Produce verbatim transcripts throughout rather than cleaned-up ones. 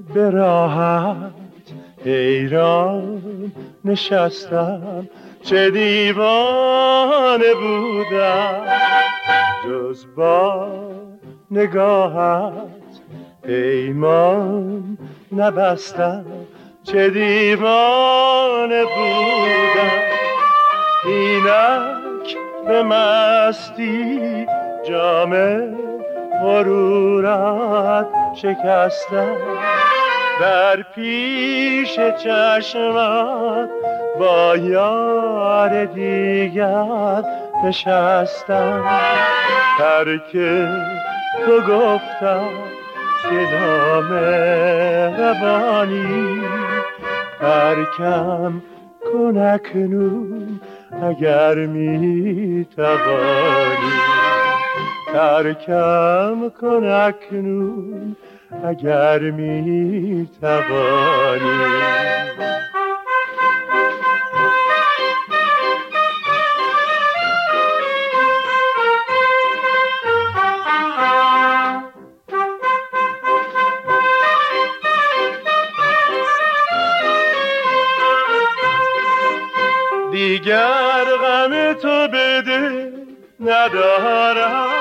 به راحت حیران نشستم، چه دیوانه بودم، جز با نگاهت پیمان نبستم، چه دیوانه بودم. اینک به مستی جام غرورت شکستم، در پیش چشمت با یار دیگر نشستم. ترک تو گفتم که نامهربانی، ترکم کن اکنون اگر می توانی، ترکم کن اکنون اگر می توانی. دیگر غم تو بده ندارم،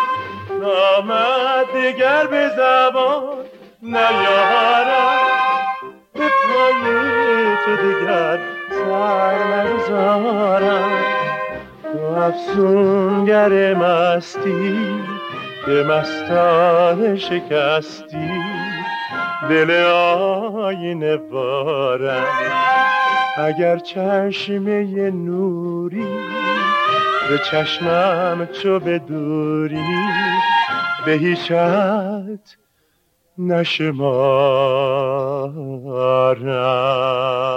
نامت دیگر به زبان نیارم، به پای تو دیگر سر نگذارم. تو افسونگر مستی به مستان شکستی، دل آینه بارم. اگر چشمه نوری به چشمم چو به دوری، به هیچت نشمارم.